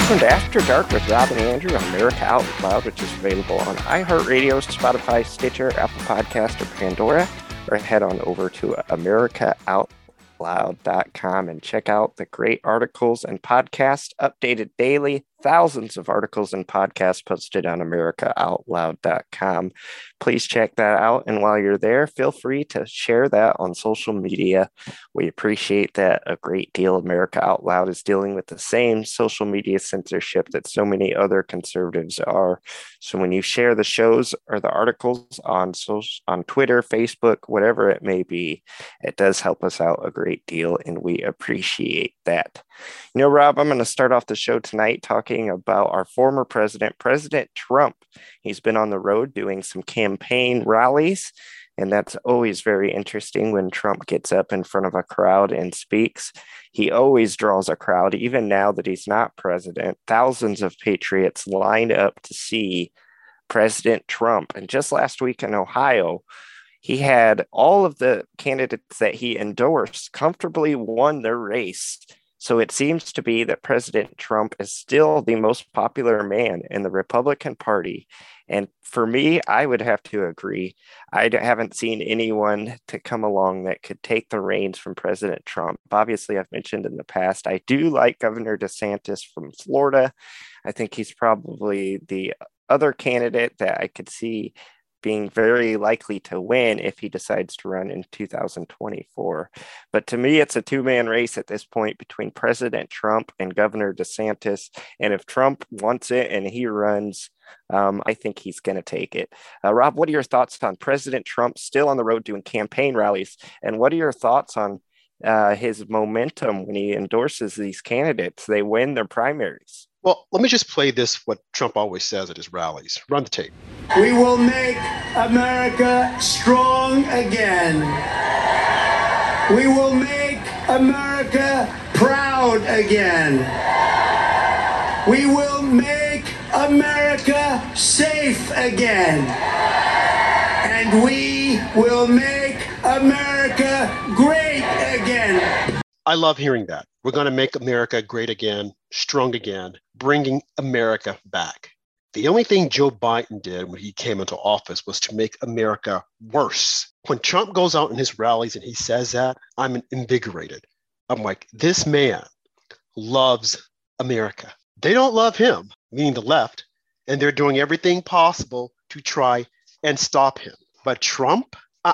Welcome to After Dark with Rob and Andrew on America Out Loud, which is available on iHeartRadio, Spotify, Stitcher, Apple Podcast, or Pandora. Or head on over to AmericaOutloud.com and check out the great articles and podcasts updated daily. Thousands of articles and podcasts posted on AmericaOutloud.com. Please check that out. And while you're there, feel free to share that on social media. We appreciate that a great deal. America Out Loud is dealing with the same social media censorship that so many other conservatives are. So when you share the shows or the articles on Twitter, Facebook, whatever it may be, it does help us out a great deal, and we appreciate that. You know, Rob, I'm going to start off the show tonight talking about our former president, President Trump. He's been on the road doing some campaign rallies, and that's always very interesting when Trump gets up in front of a crowd and speaks. He always draws a crowd, even now that he's not president. Thousands of patriots line up to see President Trump. And just last week in Ohio, he had all of the candidates that he endorsed comfortably won their race. So it seems to be that President Trump is still the most popular man in the Republican Party. And for me, I would have to agree. I haven't seen anyone to come along that could take the reins from President Trump. Obviously, I've mentioned in the past, I do like Governor DeSantis from Florida. I think he's probably the other candidate that I could see being very likely to win if he decides to run in 2024. But to me, it's a two-man race at this point between President Trump and Governor DeSantis. And if Trump wants it and he runs, I think he's going to take it. Rob, what are your thoughts on President Trump still on the road doing campaign rallies? And what are your thoughts on his momentum when he endorses these candidates? They win their primaries. Well, let me just play this, what Trump always says at his rallies. Run the tape. We will make America strong again. We will make America proud again. We will make America safe again. And we will make America great again. I love hearing that. We're going to make America great again, strong again, bringing America back. The only thing Joe Biden did when he came into office was to make America worse. When Trump goes out in his rallies and he says that, I'm invigorated. I'm like, this man loves America. They don't love him, meaning the left, and they're doing everything possible to try and stop him. But Trump,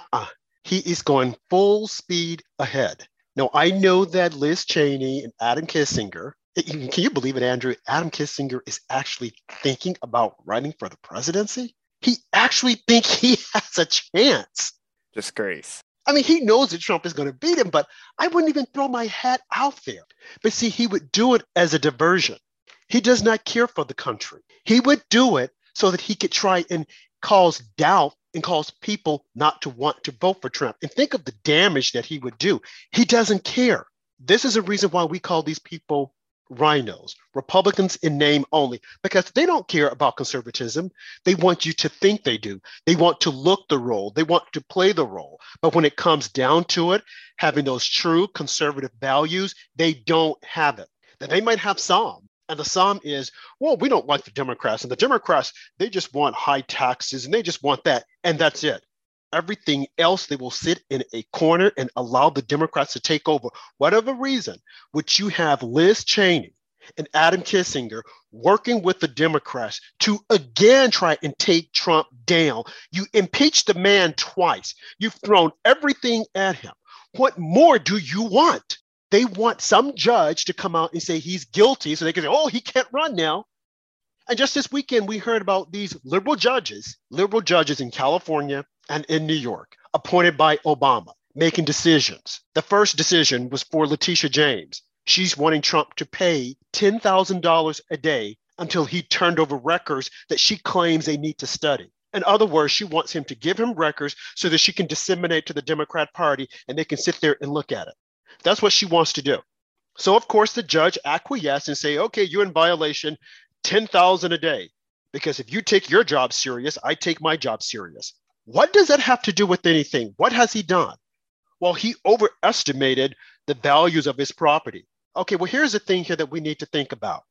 he is going full speed ahead. Now, I know that Liz Cheney and Adam Kinzinger, can you believe it, Andrew? Adam Kinzinger is actually thinking about running for the presidency. He actually thinks he has a chance. Disgrace. I mean, he knows that Trump is going to beat him, but I wouldn't even throw my hat out there. But see, he would do it as a diversion. He does not care for the country. He would do it so that he could try and cause doubt and cause people not to want to vote for Trump. And think of the damage that he would do. He doesn't care. This is a reason why we call these people rhinos, Republicans in name only, because they don't care about conservatism. They want you to think they do. They want to look the role. They want to play the role. But when it comes down to it, having those true conservative values, they don't have it. Now, they might have some. And the sum is, well, we don't like the Democrats. And the Democrats, they just want high taxes and they just want that. And that's it. Everything else, they will sit in a corner and allow the Democrats to take over. Whatever reason, which you have Liz Cheney and Adam Kinzinger working with the Democrats to again try and take Trump down. You impeached the man twice. You've thrown everything at him. What more do you want? They want some judge to come out and say he's guilty so they can say, oh, he can't run now. And just this weekend, we heard about these liberal judges in California and in New York, appointed by Obama, making decisions. The first decision was for Letitia James. She's wanting Trump to pay $10,000 a day until he turned over records that she claims they need to study. In other words, she wants him to give him records so that she can disseminate to the Democrat Party and they can sit there and look at it. That's what she wants to do. So, of course, the judge acquiesced and say, okay, you're in violation, $10,000 a day. Because if you take your job serious, I take my job serious. What does that have to do with anything? What has he done? Well, he overestimated the values of his property. Okay, well, here's the thing here that we need to think about.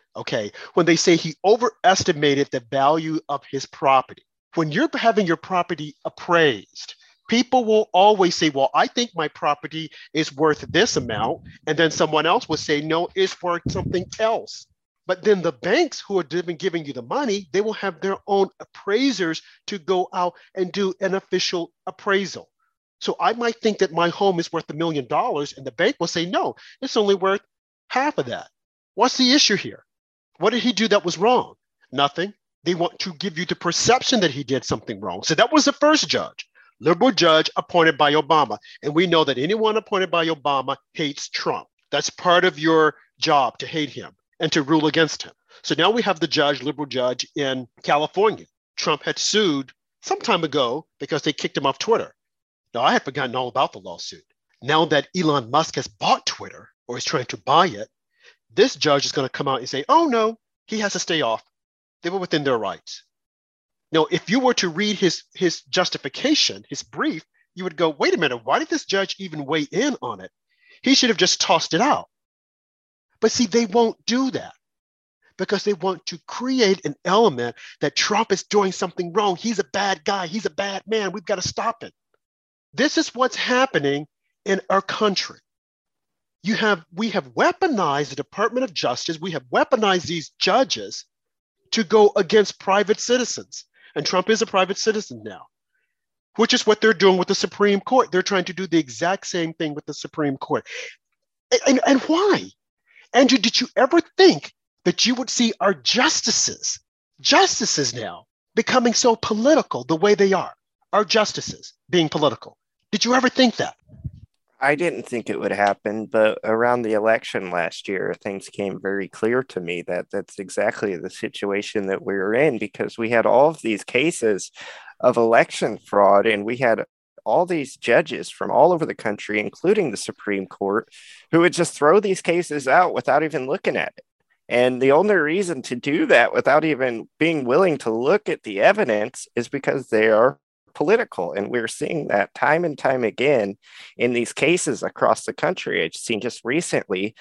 Okay. When they say he overestimated the value of his property. When you're having your property appraised, people will always say, well, I think my property is worth this amount. And then someone else will say, no, it's worth something else. But then the banks who are giving you the money, they will have their own appraisers to go out and do an official appraisal. So I might think that my home is worth $1 million and the bank will say, no, it's only worth half of that. What's the issue here? What did he do that was wrong? Nothing. They want to give you the perception that he did something wrong. So that was the first judge, liberal judge appointed by Obama. And we know that anyone appointed by Obama hates Trump. That's part of your job, to hate him and to rule against him. So now we have the judge, liberal judge in California. Trump had sued some time ago because they kicked him off Twitter. Now, I had forgotten all about the lawsuit. Now that Elon Musk has bought Twitter or is trying to buy it, this judge is going to come out and say, oh, no, he has to stay off. They were within their rights. Now, if you were to read his justification, his brief, you would go, wait a minute, why did this judge even weigh in on it? He should have just tossed it out. But see, they won't do that because they want to create an element that Trump is doing something wrong. He's a bad guy. He's a bad man. We've got to stop it. This is what's happening in our country. We have weaponized the Department of Justice. We have weaponized these judges to go against private citizens. And Trump is a private citizen now, which is what they're doing with the Supreme Court. They're trying to do the exact same thing with the Supreme Court. And why? Andrew, did you ever think that you would see our justices now becoming so political the way they are? Our justices being political. Did you ever think that? I didn't think it would happen, but around the election last year, things came very clear to me that that's exactly the situation that we were in, because we had all of these cases of election fraud, and we had all these judges from all over the country, including the Supreme Court, who would just throw these cases out without even looking at it. And the only reason to do that without even being willing to look at the evidence is because they are political. And we're seeing that time and time again in these cases across the country. I've seen just recently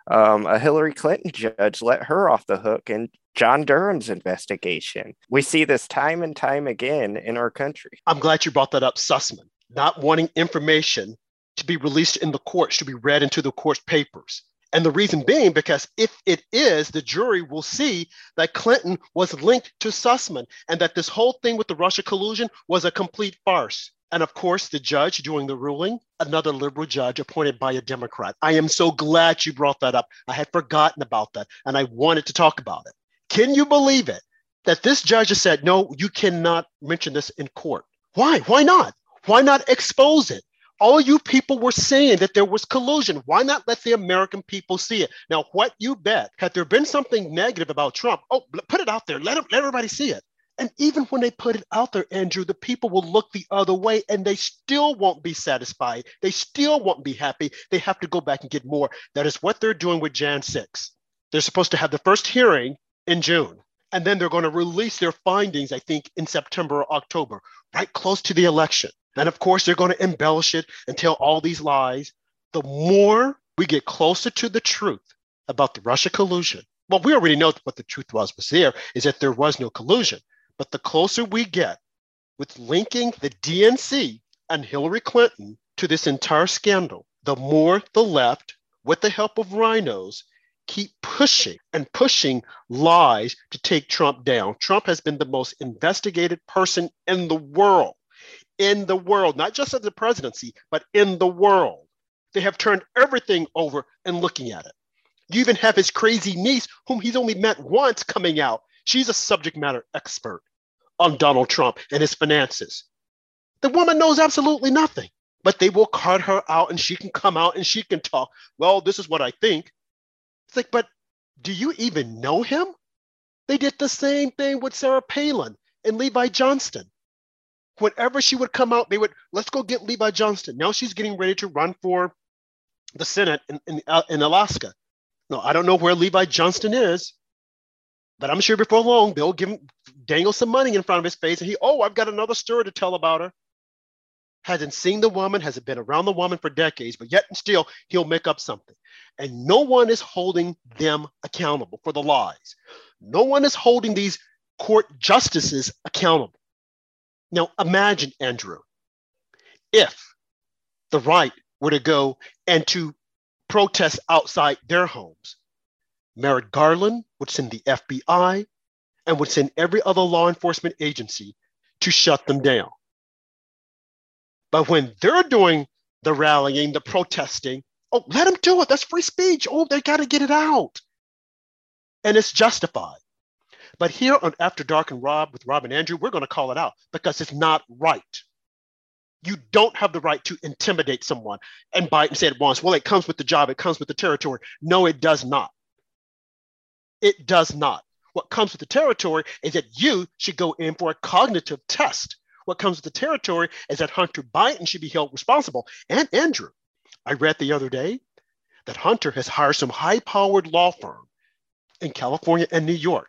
a Hillary Clinton judge let her off the hook in John Durham's investigation. We see this time and time again in our country. I'm glad you brought that up, Sussman. Not wanting information to be released in the courts, to be read into the court's papers. And the reason being, because if it is, the jury will see that Clinton was linked to Sussman and that this whole thing with the Russia collusion was a complete farce. And of course, the judge doing the ruling, another liberal judge appointed by a Democrat. I am so glad you brought that up. I had forgotten about that and I wanted to talk about it. Can you believe it? That this judge has said, no, you cannot mention this in court. Why? Why not? Why not expose it? All you people were saying that there was collusion. Why not let the American people see it? Now, what you bet, had there been something negative about Trump, oh, put it out there. Let everybody see it. And even when they put it out there, Andrew, the people will look the other way and they still won't be satisfied. They still won't be happy. They have to go back and get more. That is what they're doing with Jan 6. They're supposed to have the first hearing in June. And then they're going to release their findings, I think, in September or October, right close to the election. And of course, they're going to embellish it and tell all these lies. The more we get closer to the truth about the Russia collusion, well, we already know what the truth was there, is that there was no collusion. But the closer we get with linking the DNC and Hillary Clinton to this entire scandal, the more the left, with the help of rhinos, keep pushing and pushing lies to take Trump down. Trump has been the most investigated person in the world, not just of the presidency, but in the world. They have turned everything over and looking at it. You even have his crazy niece, whom he's only met once, coming out. She's a subject matter expert on Donald Trump and his finances. The woman knows absolutely nothing, but they will cart her out and she can come out and she can talk. Well, this is what I think. It's like, but do you even know him? They did the same thing with Sarah Palin and Levi Johnston. Whenever she would come out, they would, let's go get Levi Johnston. Now she's getting ready to run for the Senate in Alaska. No, I don't know where Levi Johnston is, but I'm sure before long, they'll dangle some money in front of his face. And I've got another story to tell about her. Hasn't seen the woman, hasn't been around the woman for decades, but yet and still he'll make up something. and no one is holding them accountable for the lies. No one is holding these court justices accountable. Now, imagine, Andrew, if the right were to go and to protest outside their homes, Merrick Garland would send the FBI and would send every other law enforcement agency to shut them down. But when they're doing the rallying, the protesting, oh, let them do it. That's free speech. Oh, they got to get it out. And it's justified. But here on After Dark and Rob with Rob and Andrew, we're going to call it out because it's not right. You don't have the right to intimidate someone. And Biden said once, well, it comes with the job. It comes with the territory. No, it does not. It does not. What comes with the territory is that you should go in for a cognitive test. What comes with the territory is that Hunter Biden should be held responsible. And Andrew, I read the other day that Hunter has hired some high-powered law firm in California and New York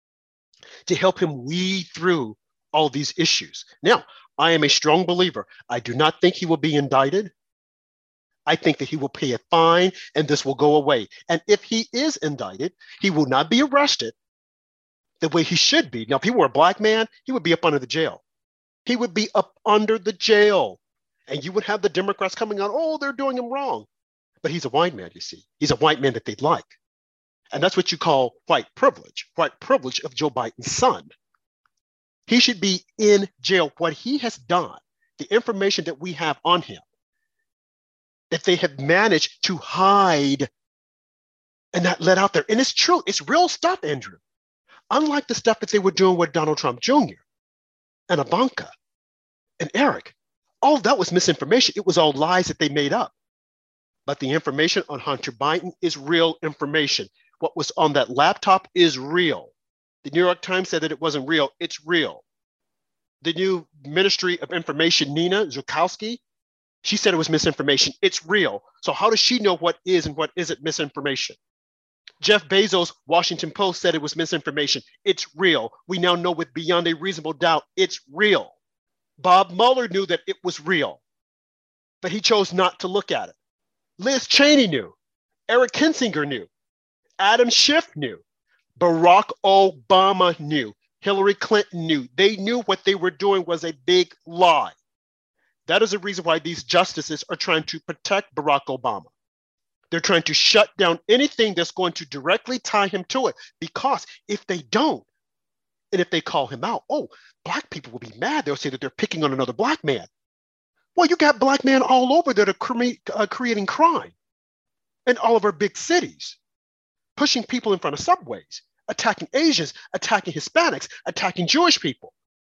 to help him weed through all these issues. Now, I am a strong believer. I do not think he will be indicted. I think that he will pay a fine and this will go away. And if he is indicted, he will not be arrested the way he should be. Now, if he were a black man, he would be up under the jail. He would be up under the jail. And you would have the Democrats coming out, oh, they're doing him wrong. But he's a white man, you see. He's a white man that they'd like. And that's what you call white privilege of Joe Biden's son. He should be in jail. What he has done, the information that we have on him, that they have managed to hide and not let out there. And it's true, it's real stuff, Andrew. Unlike the stuff that they were doing with Donald Trump Jr. and Ivanka and Eric, all that was misinformation. It was all lies that they made up. But the information on Hunter Biden is real information. What was on that laptop is real. The New York Times said that it wasn't real. It's real. The new Ministry of Information, Nina Zukowski, she said it was misinformation. It's real. So how does she know what is and what isn't misinformation? Jeff Bezos, Washington Post, said it was misinformation. It's real. We now know with beyond a reasonable doubt, it's real. Bob Mueller knew that it was real, but he chose not to look at it. Liz Cheney knew. Eric Kinzinger knew. Adam Schiff knew. Barack Obama knew. Hillary Clinton knew. They knew what they were doing was a big lie. That is the reason why these justices are trying to protect Barack Obama. They're trying to shut down anything that's going to directly tie him to it. Because if they don't, and if they call him out, oh, black people will be mad. They'll say that they're picking on another black man. Well, you got black men all over that are creating crime in all of our big cities, pushing people in front of subways, attacking Asians, attacking Hispanics, attacking Jewish people,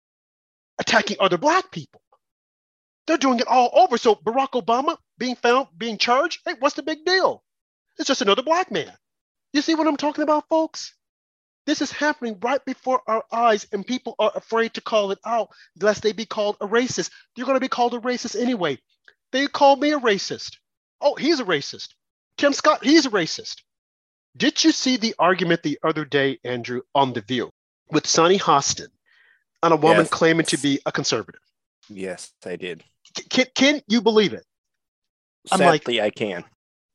attacking other black people. They're doing it all over. So Barack Obama being charged, hey, what's the big deal? It's just another black man. You see what I'm talking about, folks? This is happening right before our eyes, and people are afraid to call it out lest they be called a racist. You're going to be called a racist anyway. They called me a racist. Oh, he's a racist. Tim Scott, he's a racist. Did you see the argument the other day, Andrew, on The View with Sonny Hostin and a woman claiming to be a conservative? Yes, I did. Can you believe it? Sadly, I can.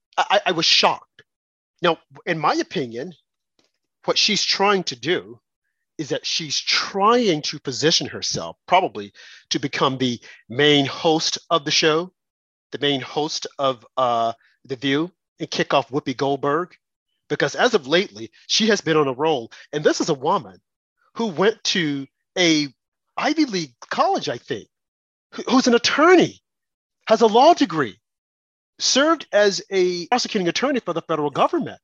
I was shocked. Now, in my opinion, what she's trying to do is that she's trying to position herself probably to become the main host of the show, the main host of The View, and kick off Whoopi Goldberg. Because as of lately, she has been on a roll. And this is a woman who went to a Ivy League college, I think, who's an attorney, has a law degree, served as a prosecuting attorney for the federal government.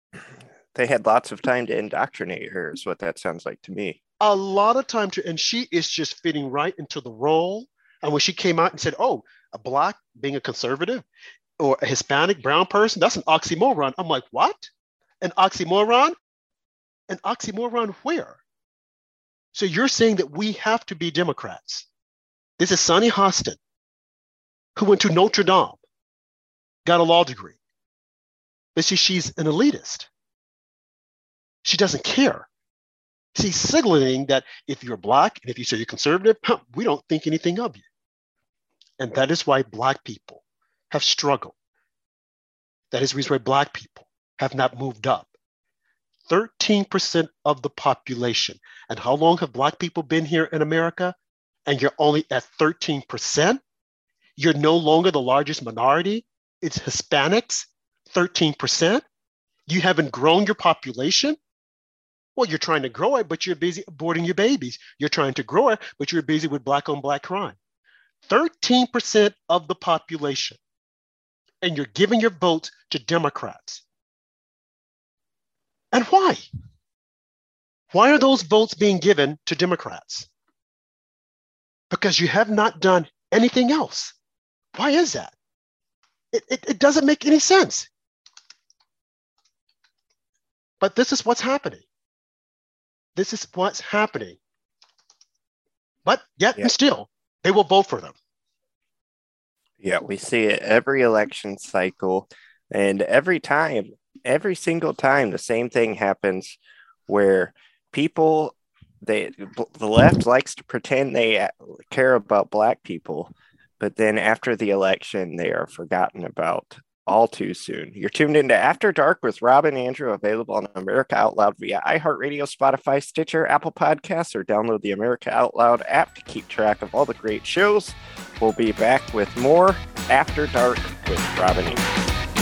They had lots of time to indoctrinate her, is what that sounds like to me. A lot of time and she is just fitting right into the role. And when she came out and said, oh, a black being a conservative or a Hispanic brown person, that's an oxymoron. I'm like, what? An oxymoron? An oxymoron where? So you're saying that we have to be Democrats. This is Sonny Hostin, who went to Notre Dame, got a law degree. But she's an elitist. She doesn't care. She's signaling that if you're black and if you say you're conservative, we don't think anything of you. And that is why black people have struggled. That is the reason why Black people have not moved up. 13% of the population. And how long have Black people been here in America? And you're only at 13%? You're no longer the largest minority. It's Hispanics, 13%. You haven't grown your population. Well, you're trying to grow it, but you're busy aborting your babies. You're trying to grow it, but you're busy with Black on Black crime. 13% of the population. And you're giving your votes to Democrats. And why? Why are those votes being given to Democrats? Because you have not done anything else. Why is that? It doesn't make any sense. But this is what's happening. This is what's happening. But yet and still, they will vote for them. Yeah, we see it every election cycle, and every single time, the same thing happens where people, the left likes to pretend they care about Black people, but then after the election, they are forgotten about all too soon. You're tuned into After Dark with Rob and Andrew, available on America Out Loud via iHeartRadio, Spotify, Stitcher, Apple Podcasts, or download the America Out Loud app to keep track of all the great shows. We'll be back with more After Dark with Rob and Andrew.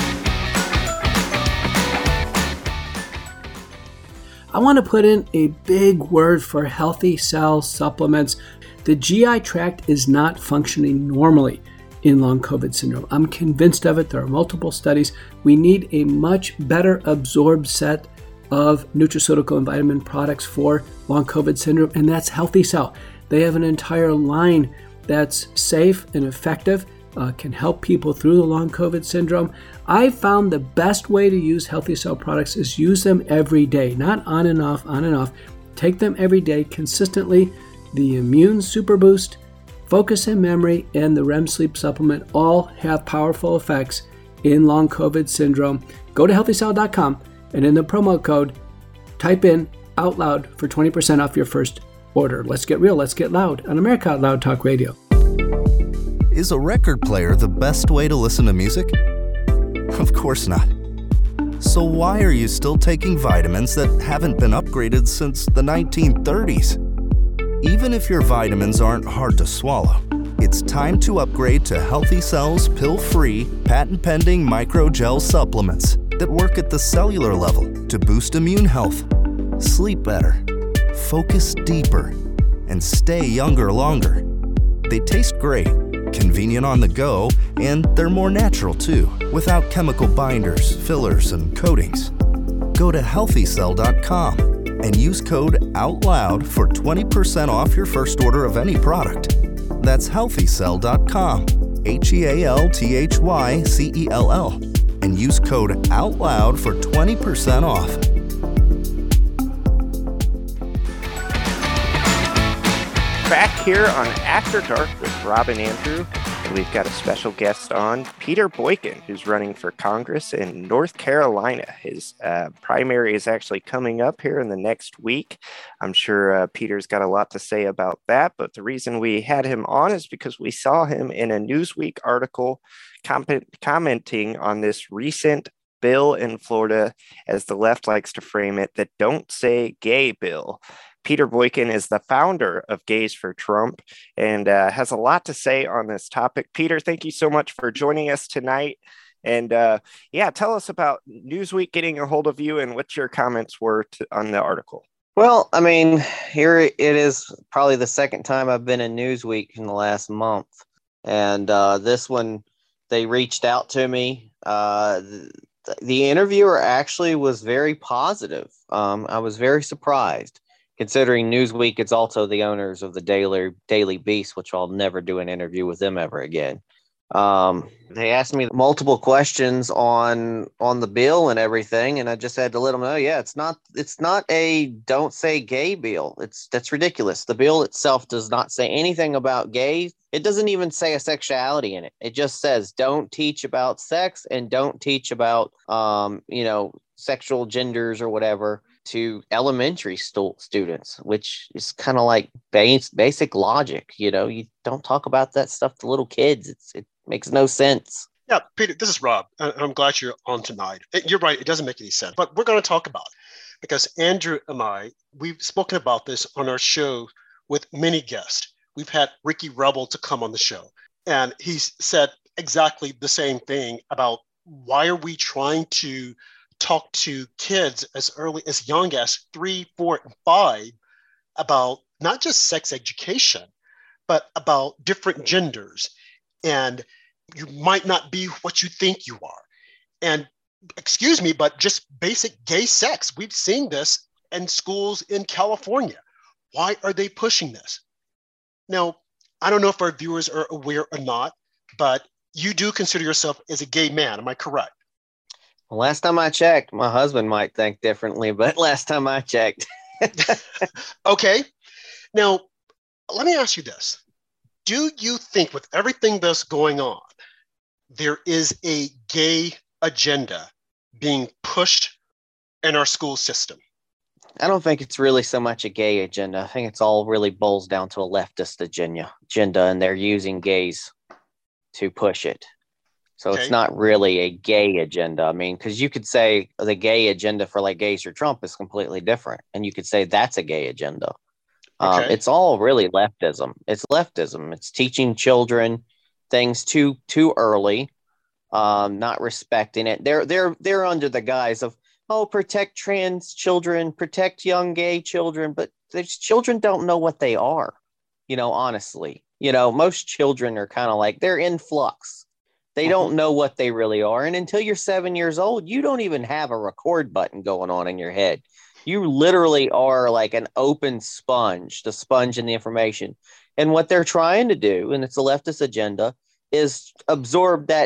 I want to put in a big word for Healthy Cell supplements. The GI tract is not functioning normally in long COVID syndrome. I'm convinced of it. There are multiple studies. We need a much better absorbed set of nutraceutical and vitamin products for long COVID syndrome, and that's Healthy Cell. They have an entire line that's safe and effective, can help people through the long COVID syndrome. I found the best way to use Healthy Cell products is use them every day, not on and off, on and off. Take them every day consistently. The Immune Super Boost, Focus and Memory, and the REM Sleep Supplement all have powerful effects in long COVID syndrome. Go to healthycell.com and in the promo code, type in Out Loud for 20% off your first order. Let's get real, let's get loud on America Out Loud Talk Radio. Is a record player the best way to listen to music? Of course not. So why are you still taking vitamins that haven't been upgraded since the 1930s? Even if your vitamins aren't hard to swallow, it's time to upgrade to Healthy Cell's pill-free, patent-pending microgel supplements that work at the cellular level to boost immune health, sleep better, focus deeper, and stay younger longer. They taste great, convenient on the go, and they're more natural too, without chemical binders, fillers, and coatings. Go to healthycell.com and use code OUTLOUD for 20% off your first order of any product. That's healthycell.com, HEALTHYCELL, and use code OUTLOUD for 20% off. Back here on After Dark with Rob and Andrew, and we've got a special guest on, Peter Boykin, who's running for Congress in North Carolina. His primary is actually coming up here in the next week. I'm sure Peter's got a lot to say about that, but the reason we had him on is because we saw him in a Newsweek article commenting on this recent bill in Florida, as the left likes to frame it, the Don't Say Gay bill. Peter Boykin is the founder of Gays for Trump and has a lot to say on this topic. Peter, thank you so much for joining us tonight. And tell us about Newsweek getting a hold of you and what your comments were on the article. Well, I mean, here it is probably the second time I've been in Newsweek in the last month. And this one, they reached out to me. The interviewer actually was very positive. I was very surprised. Considering Newsweek is also the owners of the Daily Beast, which I'll never do an interview with them ever again. They asked me multiple questions on the bill and everything, and I just had to let them know, it's not a Don't Say Gay bill. That's ridiculous. The bill itself does not say anything about gays. It doesn't even say a sexuality in it. It just says don't teach about sex and don't teach about sexual genders or whatever to elementary students, which is kind of like basic logic. You don't talk about that stuff to little kids. It makes no sense. Yeah, Peter, this is Rob. I'm glad you're on tonight. You're right, it doesn't make any sense, but we're going to talk about it because Andrew and we've spoken about this on our show with many guests. We've had Ricky Rebel to come on the show, and he's said exactly the same thing about why are we trying to talk to kids as young as 3, 4, and 5 about not just sex education, but about different genders. And you might not be what you think you are. And excuse me, but just basic gay sex. We've seen this in schools in California. Why are they pushing this? Now, I don't know if our viewers are aware or not, but you do consider yourself as a gay man. Am I correct? Well, last time I checked, my husband might think differently, but last time I checked. Okay. Now, let me ask you this. Do you think with everything that's going on, there is a gay agenda being pushed in our school system? I don't think it's really so much a gay agenda. I think it's all really boils down to a leftist agenda, and they're using gays to push it. So Okay. It's not really a gay agenda. I mean, because you could say the gay agenda for like gays or Trump is completely different. And you could say that's a gay agenda. Okay. It's all really leftism. It's leftism. It's teaching children things too early, not respecting it. They're under the guise of, oh, protect trans children, protect young gay children, but these children don't know what they are. Honestly, most children are kind of like they're in flux. They don't know what they really are. And until you're 7 years old, you don't even have a record button going on in your head. You literally are like an open sponge, the sponge in the information. And what they're trying to do, and it's a leftist agenda, is absorb that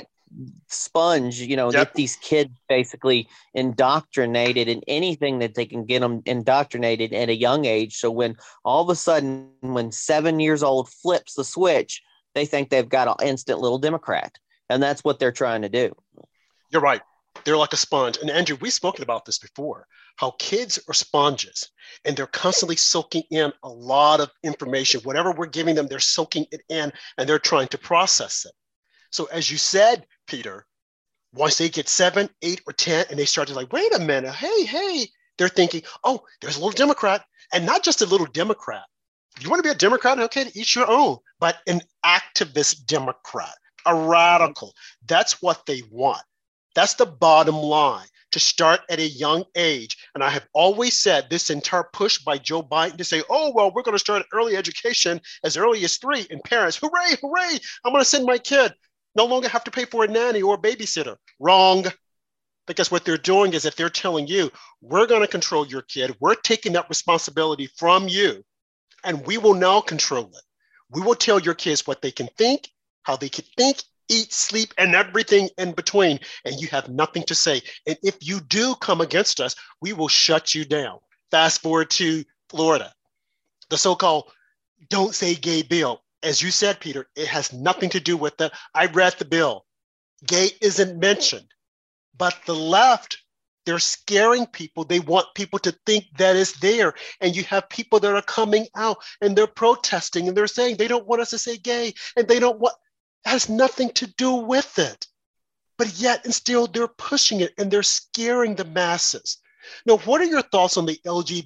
sponge, get these kids basically indoctrinated in anything that they can get them indoctrinated at a young age. So when all of a sudden, when 7 years old flips the switch, they think they've got an instant little Democrat. And that's what they're trying to do. You're right. They're like a sponge. And Andrew, we've spoken about this before, how kids are sponges and they're constantly soaking in a lot of information. Whatever we're giving them, they're soaking it in and they're trying to process it. So as you said, Peter, once they get 7, 8, or 10, and they start to like, wait a minute, hey, they're thinking, oh, there's a little Democrat, and not just a little Democrat. If you want to be a Democrat, okay, to each your own, but an activist Democrat, a radical. That's what they want. That's the bottom line, to start at a young age. And I have always said this entire push by Joe Biden to say, oh, well, we're going to start early education as early as 3, and parents, hooray, I'm going to send my kid. No longer have to pay for a nanny or a babysitter. Wrong. Because what they're doing is if they're telling you, we're going to control your kid, we're taking that responsibility from you, and we will now control it. We will tell your kids what they can think, how they can think, eat, sleep, and everything in between, and you have nothing to say. And if you do come against us, we will shut you down. Fast forward to Florida, the so-called Don't Say Gay bill. As you said, Peter, it has nothing to do with that. I read the bill. Gay isn't mentioned, but the left, they're scaring people. They want people to think that it's there. And you have people that are coming out and they're protesting and they're saying they don't want us to say gay and they don't want, it has nothing to do with it. But yet and still they're pushing it and they're scaring the masses. Now, what are your thoughts on the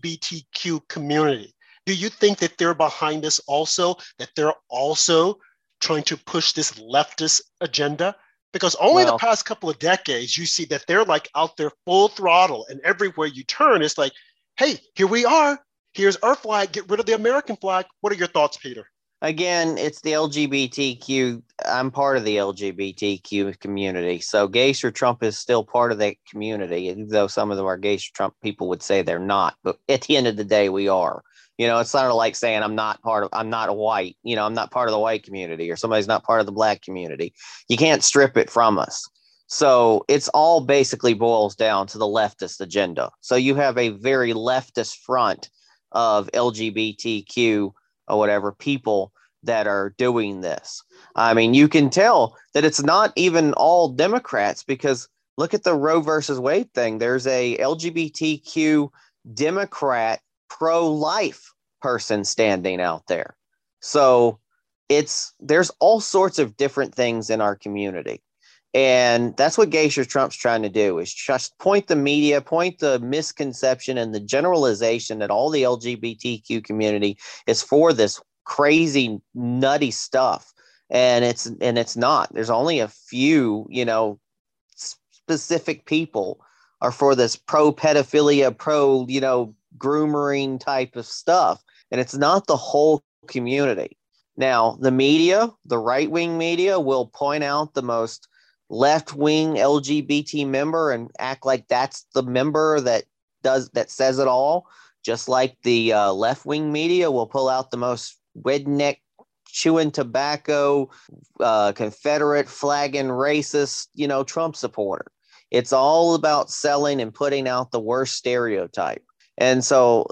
LGBTQ community? Do you think that they're behind this also, that they're also trying to push this leftist agenda? Because only the past couple of decades, you see that they're like out there full throttle, and everywhere you turn, it's like, hey, here we are. Here's our flag. Get rid of the American flag. What are your thoughts, Peter? Again, it's the LGBTQ. I'm part of the LGBTQ community. So gays for Trump is still part of that community, even though some of our gays for Trump people would say they're not. But at the end of the day, we are. It's sort of like saying I'm not a white, I'm not part of the white community, or somebody's not part of the black community. You can't strip it from us. So it's all basically boils down to the leftist agenda. So you have a very leftist front of LGBTQ or whatever people that are doing this. I mean, you can tell that it's not even all Democrats, because look at the Roe versus Wade thing. There's a LGBTQ Democrat pro-life person standing out there. So there's all sorts of different things in our community. And that's what Geisha Trump's trying to do, is just point the media, point the misconception and the generalization that all the LGBTQ community is for this crazy, nutty stuff. And it's not. There's only a few, specific people are for this pro pedophilia, pro, groomering type of stuff. And it's not the whole community. Now, the media, the right-wing media, will point out the most left-wing LGBT member and act like that's the member that says it all, just like the left-wing media will pull out the most redneck, chewing tobacco, Confederate flagging racist, Trump supporter. It's all about selling and putting out the worst stereotype. And so,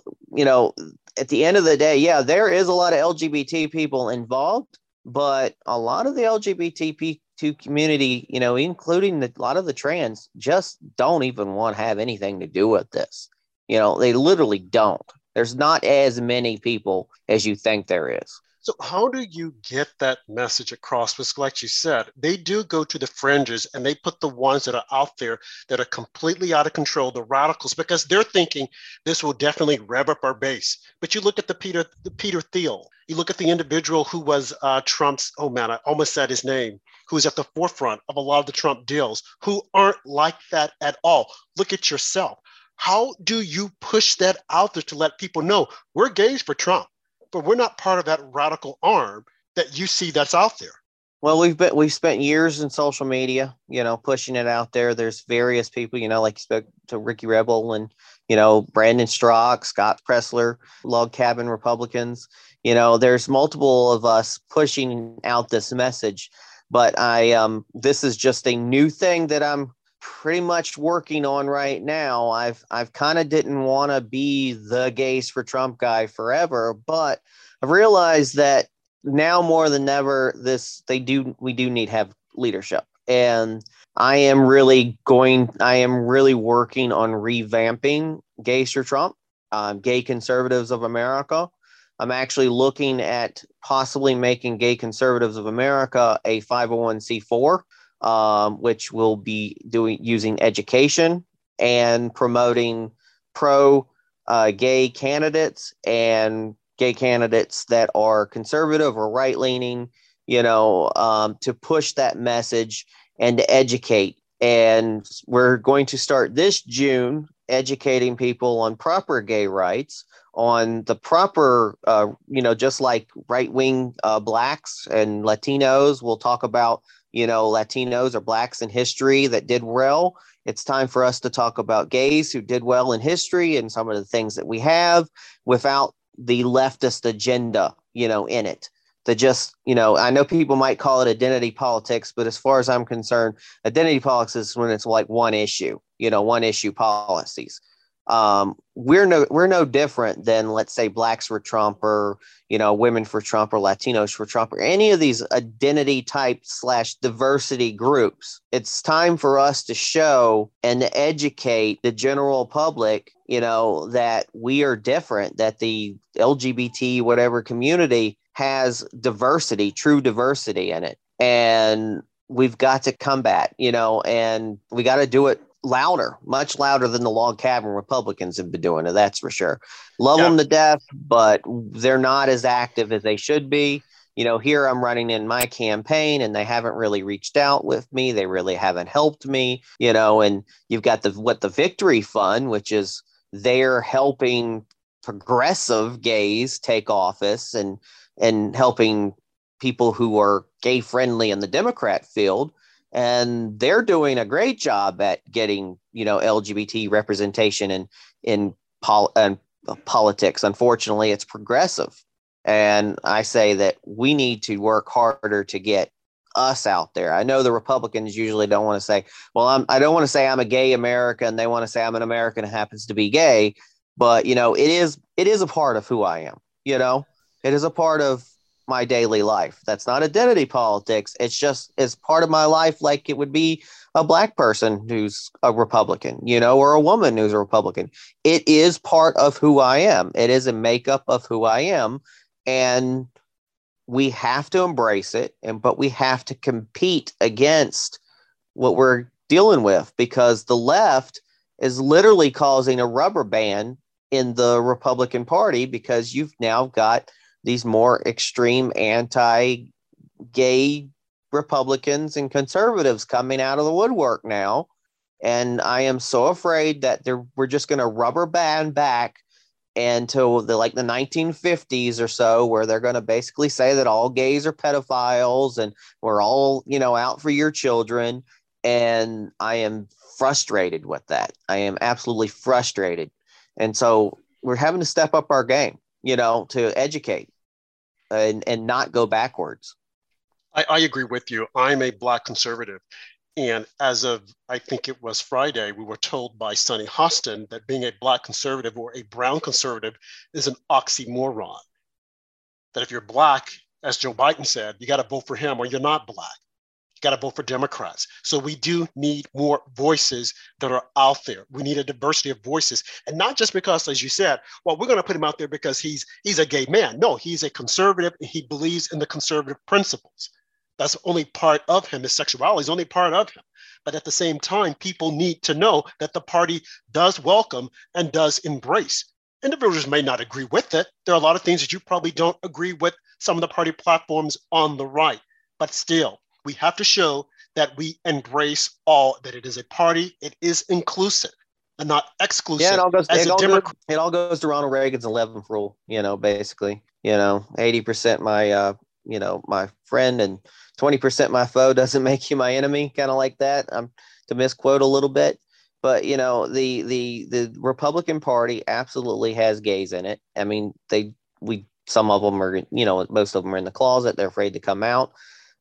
at the end of the day, yeah, there is a lot of LGBT people involved, but a lot of the LGBTQ community, including a lot of the trans, just don't even want to have anything to do with this. They literally don't. There's not as many people as you think there is. So how do you get that message across? Because like you said, they do go to the fringes and they put the ones that are out there that are completely out of control, the radicals, because they're thinking this will definitely rev up our base. But you look at the Peter Thiel, you look at the individual who was Trump's, oh man, I almost said his name, who's at the forefront of a lot of the Trump deals, who aren't like that at all. Look at yourself. How do you push that out there to let people know we're gays for Trump, but we're not part of that radical arm that you see that's out there? Well, we've spent years in social media, pushing it out there. There's various people, like you spoke to Ricky Rebel and, Brandon Strzok, Scott Pressler, Log Cabin Republicans. There's multiple of us pushing out this message, but this is just a new thing that I'm pretty much working on right now. I've kind of didn't want to be the Gays for Trump guy forever, but I've realized that now more than ever, we do need to have leadership. And I am really working on revamping Gays for Trump, Gay Conservatives of America. I'm actually looking at possibly making Gay Conservatives of America a 501c4. Which will be using education and promoting pro-gay candidates and gay candidates that are conservative or right-leaning, to push that message and to educate. And we're going to start this June educating people on proper gay rights, on the proper, just like right-wing Blacks and Latinos. We'll talk about Latinos or Blacks in history that did well. It's time for us to talk about gays who did well in history and some of the things that we have without the leftist agenda, in it. I know people might call it identity politics, but as far as I'm concerned, identity politics is when it's like one issue policies. We're no different than, let's say, Blacks for Trump or, women for Trump or Latinos for Trump or any of these identity type / diversity groups. It's time for us to show and to educate the general public, that we are different, that the LGBT, whatever community has diversity, true diversity in it. And we've got to combat, and we got to do it louder, much louder than the Log Cabin Republicans have been doing it. That's for sure. Love them to death, but they're not as active as they should be. Here I'm running in my campaign and they haven't really reached out with me. They really haven't helped me, and you've got the Victory Fund, which is they're helping progressive gays take office and helping people who are gay friendly in the Democrat field. And they're doing a great job at getting, LGBT representation in politics. Unfortunately, it's progressive. And I say that we need to work harder to get us out there. I know the Republicans usually don't want to say, well, I don't want to say I'm a gay American. They want to say I'm an American who happens to be gay. But, it is a part of who I am. It is a part of my daily life. That's not identity politics. It's part of my life, like it would be a Black person who's a Republican, or a woman who's a Republican. It is part of who I am. It is a makeup of who I am. And we have to embrace it. But we have to compete against what we're dealing with, because the left is literally causing a rubber band in the Republican Party, because you've now got these more extreme anti-gay Republicans and conservatives coming out of the woodwork now. And I am so afraid that we're just going to rubber band back until the 1950s or so, where they're going to basically say that all gays are pedophiles and we're all, out for your children. And I am frustrated with that. I am absolutely frustrated. And so we're having to step up our game, to educate and not go backwards. I agree with you. I'm a Black conservative. And as of, I think it was Friday, we were told by Sonny Hostin that being a Black conservative or a brown conservative is an oxymoron. That if you're Black, as Joe Biden said, you got to vote for him or you're not Black. You got to vote for Democrats. So we do need more voices that are out there. We need a diversity of voices. And not just because, as you said, well, we're going to put him out there because he's a gay man. No, he's a conservative and he believes in the conservative principles. That's only part of him. His sexuality is only part of him. But at the same time, people need to know that the party does welcome and does embrace. Individuals may not agree with it. There are a lot of things that you probably don't agree with some of the party platforms on the right. But still, we have to show that we embrace all, that it is a party, it is inclusive and not exclusive. Yeah, it all goes to Ronald Reagan's 11th rule, basically, 80% my friend and 20% my foe doesn't make you my enemy, kind of like that. To misquote a little bit, but the Republican Party absolutely has gays in it. I mean, some of them are, most of them are in the closet. They're afraid to come out.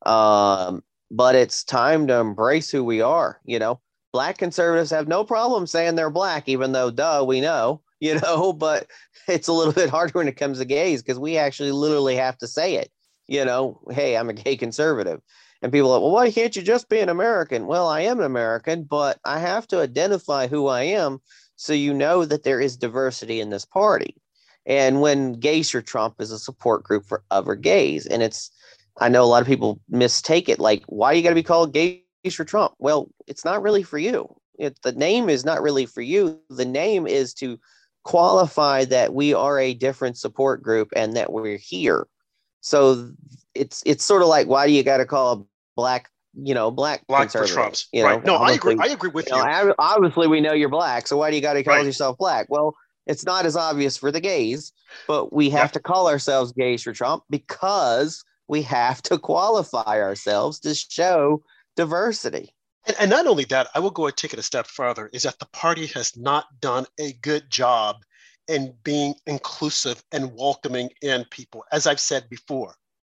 But it's time to embrace who we are. Black conservatives have no problem saying they're Black, even though, we know, but it's a little bit harder when it comes to gays, because we actually literally have to say it. Hey, I'm a gay conservative. And people are like, well, why can't you just be an American? Well, I am an American, but I have to identify who I am so that there is diversity in this party. And when Gays for Trump is a support group for other gays, and I know a lot of people mistake it, like, why you got to be called Gays for Trump? Well, it's not really for you. The name is not really for you. The name is to qualify that we are a different support group and that we're here. So it's sort of like, why do you got to call Black for Trumps? Right. No, I agree with you. Obviously, we know you're Black. So why do you got to call yourself Black? Well, it's not as obvious for the gays, but we have to call ourselves Gays for Trump because we have to qualify ourselves to show diversity. And not only that, I will go and take it a step further, is that the party has not done a good job in being inclusive and welcoming in people. As I've said before,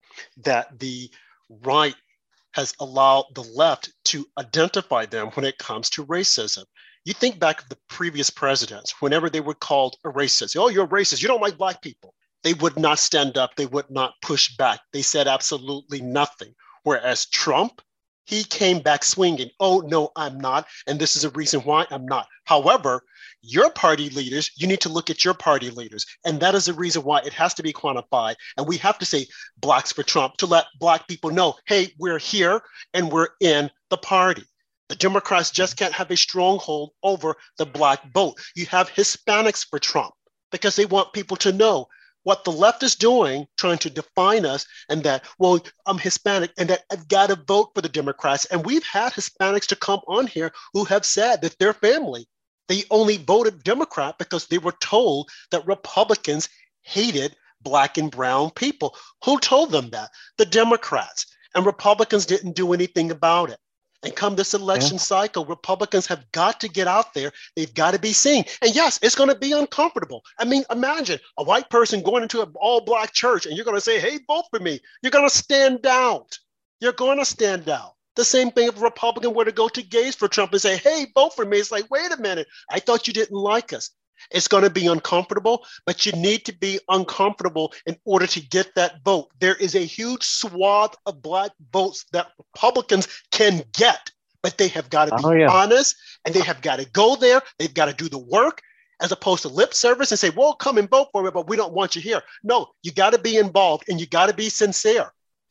that the right has allowed the left to identify them when it comes to racism. You think back of the previous presidents, whenever they were called a racist, oh, you're a racist, you don't like Black people. They would not stand up, they would not push back. They said absolutely nothing. Whereas Trump, he came back swinging. Oh, no, I'm not. And this is a reason why I'm not. However, your party leaders, you need to look at your party leaders. And that is the reason why it has to be quantified. And we have to say Blacks for Trump to let Black people know, hey, we're here and we're in the party. The Democrats just can't have a stronghold over the Black vote. You have Hispanics for Trump because they want people to know what the left is doing, trying to define us, and that, well, I'm Hispanic and that I've got to vote for the Democrats. And we've had Hispanics to come on here who have said that their family, they only voted Democrat because they were told that Republicans hated Black and brown people. Who told them that? The Democrats. And Republicans didn't do anything about it. And come this election cycle, Republicans have got to get out there. They've got to be seen. And yes, it's going to be uncomfortable. I mean, imagine a white person going into an all-Black church and you're going to say, hey, vote for me. You're going to stand out. You're going to stand out. The same thing if a Republican were to go to Gays for Trump and say, hey, vote for me. It's like, wait a minute. I thought you didn't like us. It's going to be uncomfortable, but you need to be uncomfortable in order to get that vote. There is a huge swath of Black votes that Republicans can get, but they have got to be honest and they have got to go there. They've got to do the work as opposed to lip service and say, well, come and vote for me, but we don't want you here. No, you got to be involved and you got to be sincere.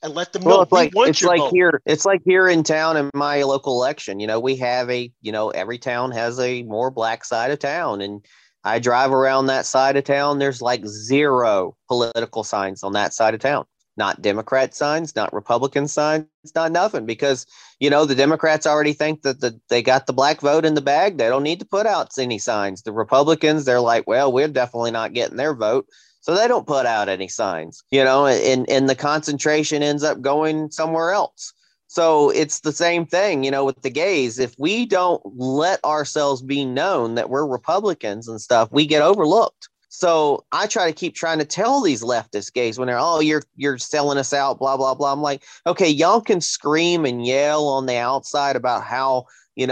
and let them Well, know we want your vote. it's like here in town in my local election. We have every town has a more black side of town, and I drive around that side of town. There's like zero political signs on that side of town. Not Democrat signs, not Republican signs, not nothing, because the Democrats already think that they got the black vote in the bag. They don't need to put out any signs. The Republicans, they're like, well, we're definitely not getting their vote. So they don't put out any signs, and the concentration ends up going somewhere else. So it's the same thing, with the gays. If we don't let ourselves be known that we're Republicans and stuff, we get overlooked. So I try to keep trying to tell these leftist gays when they're, oh, you're selling us out, blah, blah, blah. I'm like, okay, y'all can scream and yell on the outside about how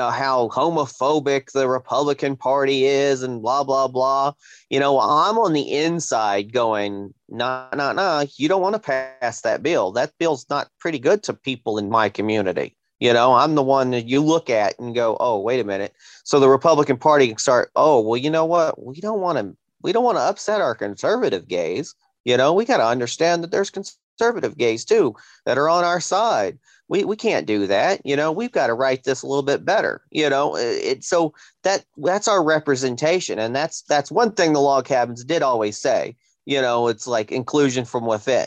homophobic the Republican Party is and blah, blah, blah. I'm on the inside going, no, you don't want to pass that bill. That bill's not pretty good to people in my community. I'm the one that you look at and go, oh, wait a minute. So the Republican Party can start, oh, well, you know what? We don't want to upset our conservative gays. We got to understand that there's conservative gays too that are on our side. We can't do that. We've got to write this a little bit better. So that's our representation. And that's one thing the log cabins did always say, it's like inclusion from within.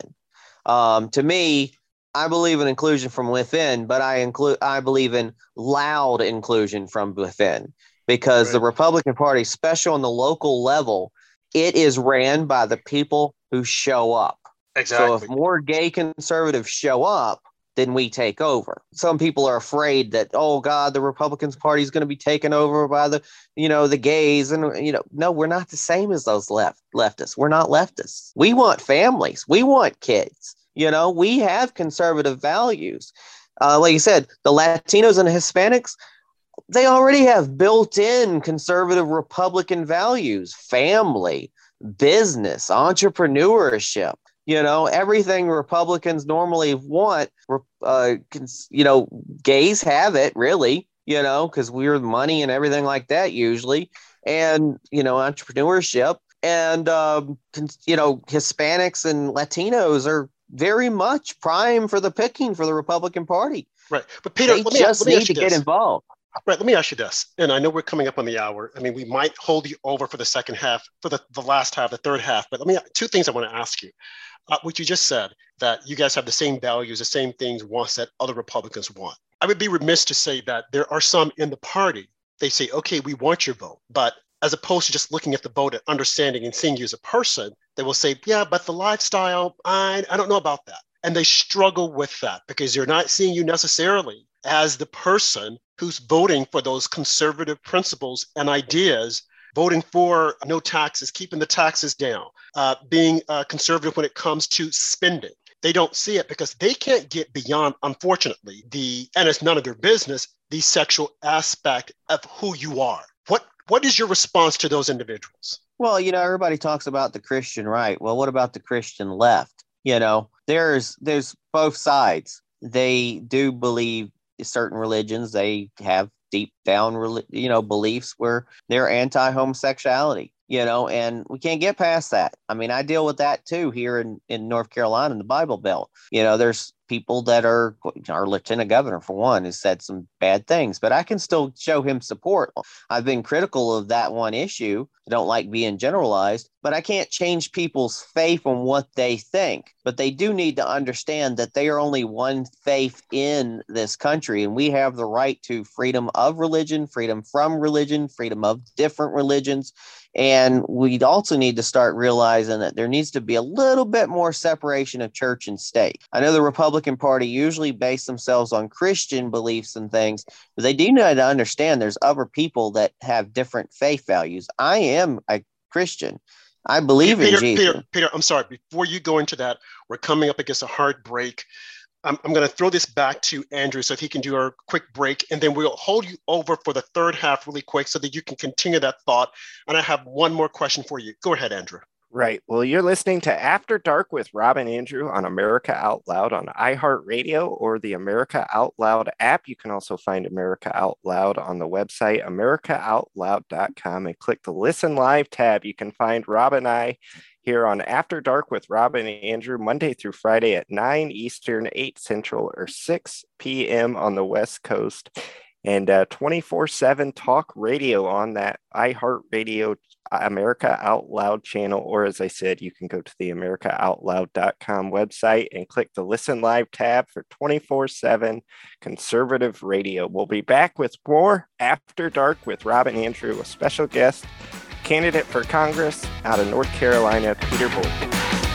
To me, I believe in inclusion from within, but I believe in loud inclusion from within, because the Republican Party, especially on the local level, it is ran by the people who show up. Exactly. So if more gay conservatives show up, then we take over. Some people are afraid that, oh God, the Republican Party is going to be taken over by the gays. And, no, we're not the same as those leftists. We're not leftists. We want families. We want kids. We have conservative values. Like you said, the Latinos and the Hispanics, they already have built-in conservative Republican values: family, business, entrepreneurship. Everything Republicans normally want. Gays have it, really. Because we're money and everything like that usually, and entrepreneurship, and Hispanics and Latinos are very much prime for the picking for the Republican Party. Right, but Peter, let me need to get involved. Right, let me ask you this, and I know we're coming up on the hour. I mean, we might hold you over for the second half, for the last half, the third half, but two things I want to ask you. What you just said, that you guys have the same values, the same things wants that other Republicans want. I would be remiss to say that there are some in the party, they say, okay, we want your vote, but as opposed to just looking at the vote and understanding and seeing you as a person, they will say, yeah, but the lifestyle, I don't know about that. And they struggle with that because they're not seeing you necessarily as the person who's voting for those conservative principles and ideas, voting for no taxes, keeping the taxes down, being conservative when it comes to spending. They don't see it because they can't get beyond, unfortunately, and it's none of their business, the sexual aspect of who you are. What is your response to those individuals? Well, everybody talks about the Christian right. Well, what about the Christian left? There's both sides. They do believe certain religions, they have deep down, beliefs where they're anti-homosexuality, and we can't get past that. I mean, I deal with that too here in North Carolina in the Bible Belt. There's people that are, our lieutenant governor, for one, has said some bad things, but I can still show him support. I've been critical of that one issue. I don't like being generalized, but I can't change people's faith on what they think. But they do need to understand that they are only one faith in this country, and we have the right to freedom of religion, freedom from religion, freedom of different religions. And we also need to start realizing that there needs to be a little bit more separation of church and state. I know the Republican Party usually base themselves on Christian beliefs and things, but they do need to understand there's other people that have different faith values. I am a Christian. I believe in Jesus. Peter, I'm sorry. Before you go into that, we're coming up against a hard break. I'm going to throw this back to Andrew so if he can do our quick break, and then we'll hold you over for the third half really quick so that you can continue that thought. And I have one more question for you. Go ahead, Andrew. Right. Well, you're listening to After Dark with Rob and Andrew on America Out Loud on iHeartRadio or the America Out Loud app. You can also find America Out Loud on the website, americaoutloud.com, and click the Listen Live tab. You can find Rob and I here on After Dark with Rob and Andrew, Monday through Friday at 9 Eastern, 8 Central, or 6 p.m. on the West Coast. And 24/7 talk radio on that iHeartRadio America Out Loud channel. Or as I said, you can go to the AmericaOutloud.com website and click the Listen Live tab for 24/7 conservative radio. We'll be back with more After Dark with Rob and Andrew, a special guest, candidate for Congress out of North Carolina, Peter Boyd.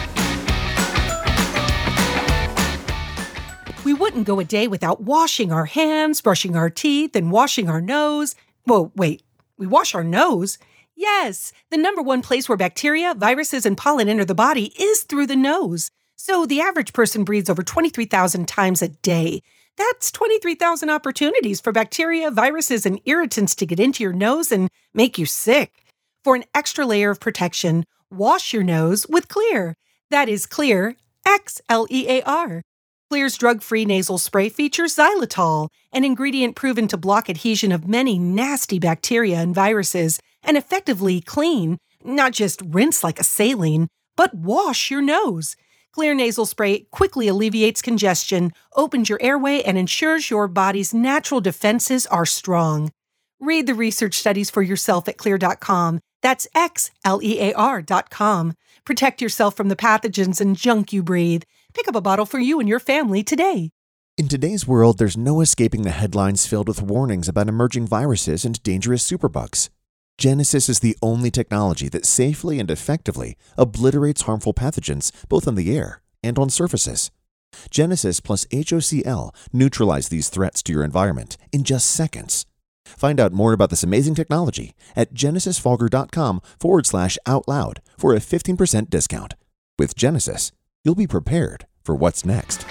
We wouldn't go a day without washing our hands, brushing our teeth, and washing our nose. Whoa, wait, we wash our nose? Yes, the number one place where bacteria, viruses, and pollen enter the body is through the nose. So the average person breathes over 23,000 times a day. That's 23,000 opportunities for bacteria, viruses, and irritants to get into your nose and make you sick. For an extra layer of protection, wash your nose with Xlear. That is Xlear, Xlear. Xlear's drug-free nasal spray features xylitol, an ingredient proven to block adhesion of many nasty bacteria and viruses, and effectively clean, not just rinse like a saline, but wash your nose. Xlear nasal spray quickly alleviates congestion, opens your airway, and ensures your body's natural defenses are strong. Read the research studies for yourself at Xlear.com. That's Xlear.com. Protect yourself from the pathogens and junk you breathe. Pick up a bottle for you and your family today. In today's world, there's no escaping the headlines filled with warnings about emerging viruses and dangerous superbugs. Genesis is the only technology that safely and effectively obliterates harmful pathogens both in the air and on surfaces. Genesis plus HOCl neutralize these threats to your environment in just seconds. Find out more about this amazing technology at genesisfogger.com/outloud for a 15% discount. With Genesis, you'll be prepared for what's next.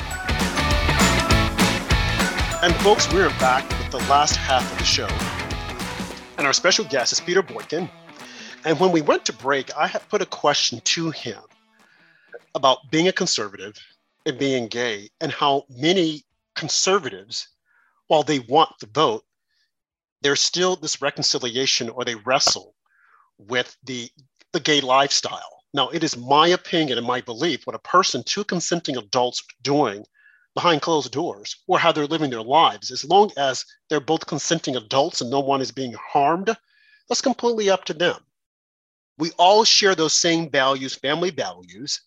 And folks, we're back with the last half of the show. And our special guest is Peter Boykin. And when we went to break, I had put a question to him about being a conservative and being gay, and how many conservatives, while they want the vote, there's still this reconciliation, or they wrestle with the gay lifestyle. Now, it is my opinion and my belief what a person, two consenting adults, doing behind closed doors, or how they're living their lives, as long as they're both consenting adults and no one is being harmed, that's completely up to them. We all share those same values, family values,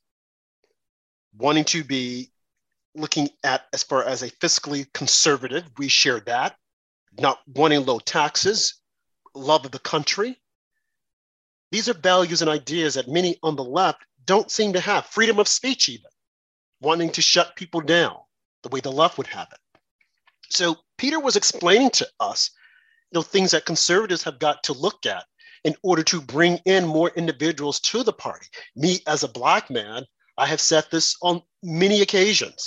wanting to be looking at, as far as a fiscally conservative, we share that, not wanting low taxes, love of the country. These are values and ideas that many on the left don't seem to have. Freedom of speech, even wanting to shut people down the way the left would have it. So Peter was explaining to us, things that conservatives have got to look at in order to bring in more individuals to the party. Me, as a Black man, I have said this on many occasions,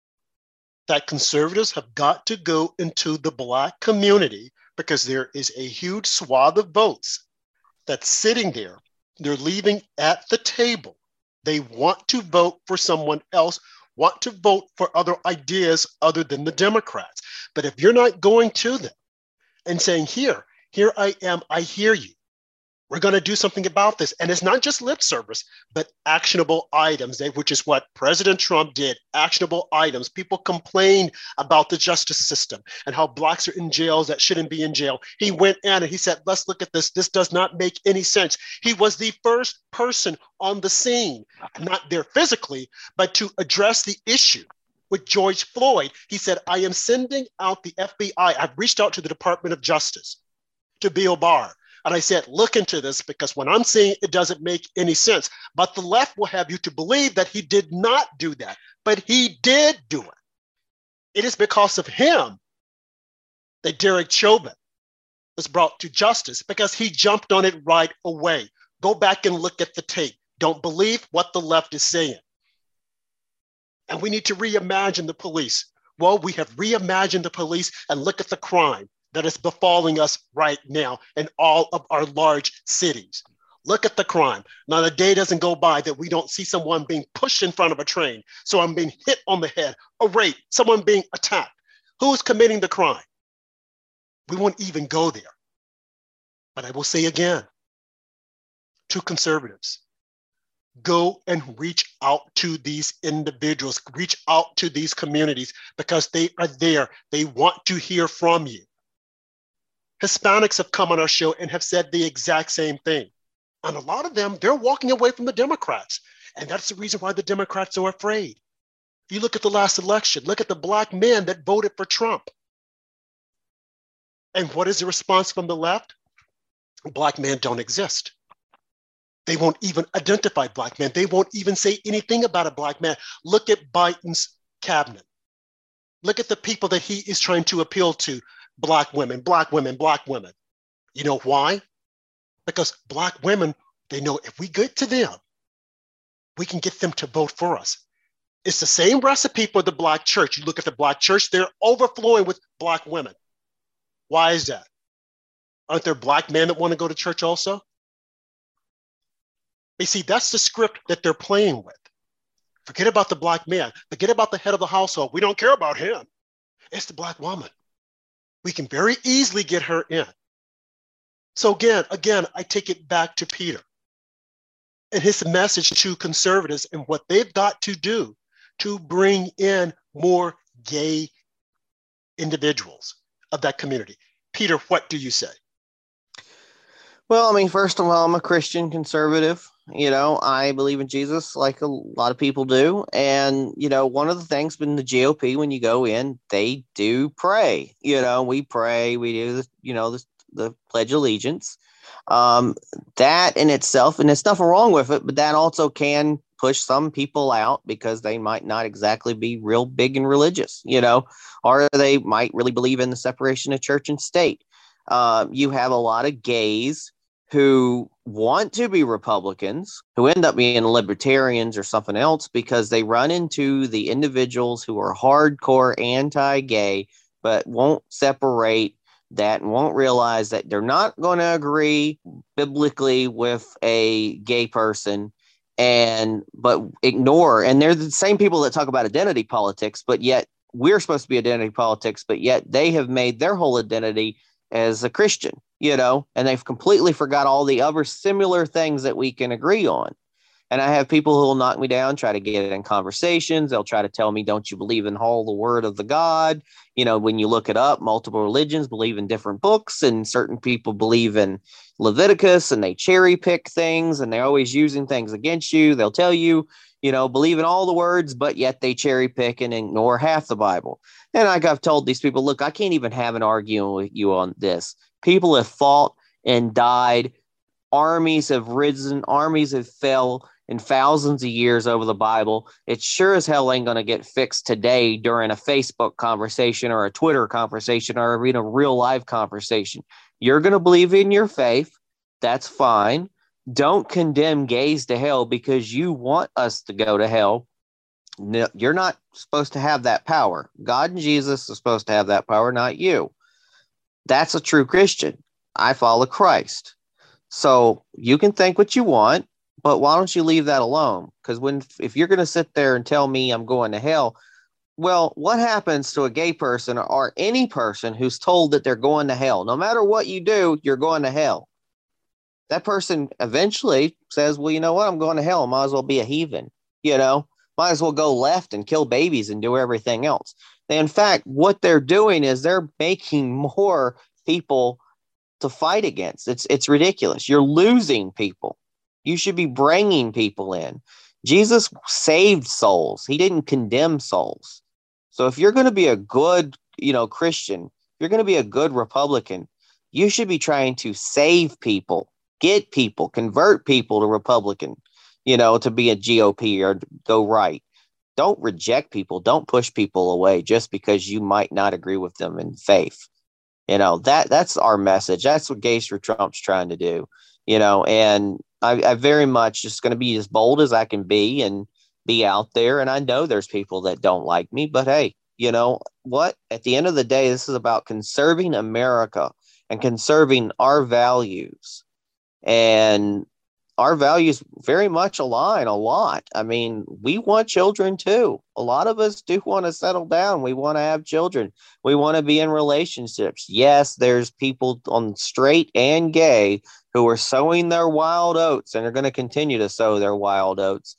that conservatives have got to go into the Black community, because there is a huge swath of votes that's sitting there. They're leaving at the table. They want to vote for someone else, want to vote for other ideas other than the Democrats. But if you're not going to them and saying, here I am, I hear you, we're going to do something about this. And it's not just lip service, but actionable items, which is what President Trump did. Actionable items. People complained about the justice system and how Blacks are in jails that shouldn't be in jail. He went in and he said, let's look at this. This does not make any sense. He was the first person on the scene, not there physically, but to address the issue with George Floyd. He said, I am sending out the FBI. I've reached out to the Department of Justice, to Bill Barr. And I said, look into this, because when I'm saying it doesn't make any sense. But the left will have you to believe that he did not do that, but he did do it. It is because of him that Derek Chauvin was brought to justice, because he jumped on it right away. Go back and look at the tape. Don't believe what the left is saying. And we need to reimagine the police. Well, we have reimagined the police, and look at the crime that is befalling us right now in all of our large cities. Look at the crime. Not a day doesn't go by that we don't see someone being pushed in front of a train, someone being hit on the head, a rape, someone being attacked. Who's committing the crime? We won't even go there. But I will say again, to conservatives, Go and reach out to these individuals, reach out to these communities, because they are there. They want to hear from you. Hispanics have come on our show and have said the exact same thing. And a lot of them, they're walking away from the Democrats. And that's the reason why the Democrats are afraid. If you look at the last election, look at the Black men that voted for Trump. And what is the response from the left? Black men don't exist. They won't even identify Black men. They won't even say anything about a Black man. Look at Biden's cabinet. Look at the people that he is trying to appeal to. Black women, Black women, Black women. You know why? Because Black women, they know if we get to them, we can get them to vote for us. It's the same recipe for the Black church. You look at the Black church, they're overflowing with Black women. Why is that? Aren't there Black men that want to go to church also? You see, that's the script that they're playing with. Forget about the Black man. Forget about the head of the household. We don't care about him. It's the Black woman. We can very easily get her in. So again, I take it back to Peter and his message to conservatives and what they've got to do to bring in more gay individuals of that community. Peter, what do you say? Well, I mean, first of all, I'm a Christian conservative. You know, I believe in Jesus like a lot of people do. And, you know, one of the things in the GOP, when you go in, they do pray. You know, we pray, we do, the Pledge of Allegiance. That in itself, and there's nothing wrong with it, but that also can push some people out because they might not exactly be real big and religious, you know, or they might really believe in the separation of church and state. You have a lot of gays who want to be Republicans, who end up being libertarians or something else because they run into the individuals who are hardcore anti-gay, but won't separate that and won't realize that they're not going to agree biblically with a gay person but ignore. And they're the same people that talk about identity politics, but yet we're supposed to be identity politics, but yet they have made their whole identity as a Christian, you know, and they've completely forgot all the other similar things that we can agree on. And I have people who will knock me down, try to get in conversations. They'll try to tell me, don't you believe in all the word of the God? You know, when you look it up, multiple religions believe in different books, and certain people believe in Leviticus, and they cherry pick things, and they're always using things against you. They'll tell you, you know, believe in all the words, but yet they cherry pick and ignore half the Bible. And like I've told these people, look, I can't even have an argument with you on this. People have fought and died. Armies have risen. Armies have fell in thousands of years over the Bible. It sure as hell ain't going to get fixed today during a Facebook conversation or a Twitter conversation or even a real life conversation. You're going to believe in your faith. That's fine. Don't condemn gays to hell because you want us to go to hell. No, you're not supposed to have that power. God and Jesus are supposed to have that power, not you. That's a true Christian. I follow Christ. So you can think what you want, but why don't you leave that alone? Because if you're going to sit there and tell me I'm going to hell, well, what happens to a gay person or any person who's told that they're going to hell? No matter what you do, you're going to hell. That person eventually says, well, you know what? I'm going to hell. I might as well be a heathen, you know? Might as well go left and kill babies and do everything else. In fact, what they're doing is they're making more people to fight against. It's ridiculous. You're losing people. You should be bringing people in. Jesus saved souls. He didn't condemn souls. So if you're going to be a good, Christian, if you're going to be a good Republican, you should be trying to save people, get people, convert people to Republican, to be a GOP or go right. Don't reject people. Don't push people away just because you might not agree with them in faith. That's our message. That's what Gays for Trump's trying to do, and I very much just going to be as bold as I can be and be out there. And I know there's people that don't like me, but hey, you know what? At the end of the day, this is about conserving America and conserving our values. And our values very much align a lot. I mean, we want children too. A lot of us do want to settle down. We want to have children. We want to be in relationships. Yes, there's people on straight and gay who are sowing their wild oats and are going to continue to sow their wild oats,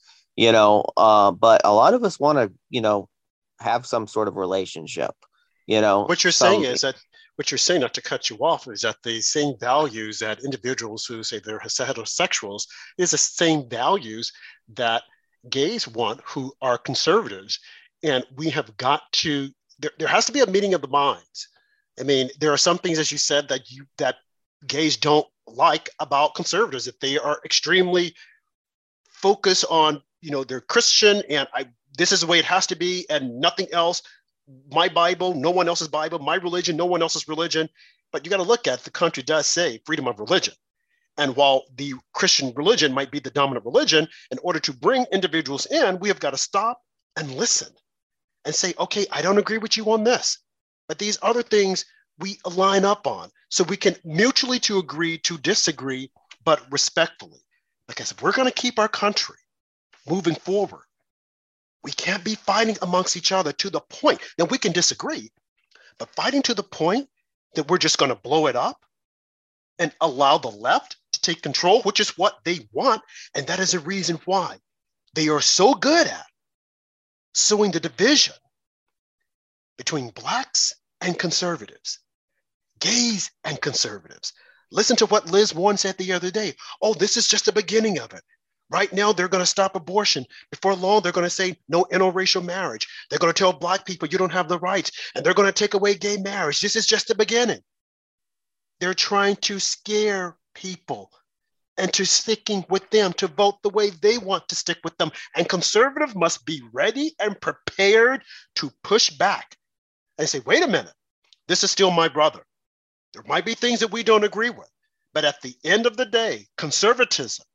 but a lot of us want to, have some sort of relationship, What you're saying is that what you're saying, not to cut you off, is that the same values that individuals who say they're heterosexuals is the same values that gays want who are conservatives. And we have got to, there has to be a meeting of the minds. I mean, there are some things, as you said, that gays don't like about conservatives, that they are extremely focused on, they're Christian and this is the way it has to be and nothing else. My Bible, no one else's Bible. My religion, no one else's religion. But you got to look at, the country does say freedom of religion. And while the Christian religion might be the dominant religion, in order to bring individuals in, we have got to stop and listen and say, okay, I don't agree with you on this, but these other things we align up on, so we can mutually to agree to disagree, but respectfully. Because if we're going to keep our country moving forward, we can't be fighting amongst each other to the point that we can disagree, but fighting to the point that we're just going to blow it up and allow the left to take control, which is what they want. And that is a reason why they are so good at sowing the division between blacks and conservatives, gays and conservatives. Listen to what Liz Warren said the other day. Oh, this is just the beginning of it. Right now, they're going to stop abortion. Before long, they're going to say no interracial marriage. They're going to tell Black people you don't have the rights, and they're going to take away gay marriage. This is just the beginning. They're trying to scare people into sticking with them, to vote the way they want to stick with them. And conservatives must be ready and prepared to push back and say, wait a minute, this is still my brother. There might be things that we don't agree with, but at the end of the day, conservatism,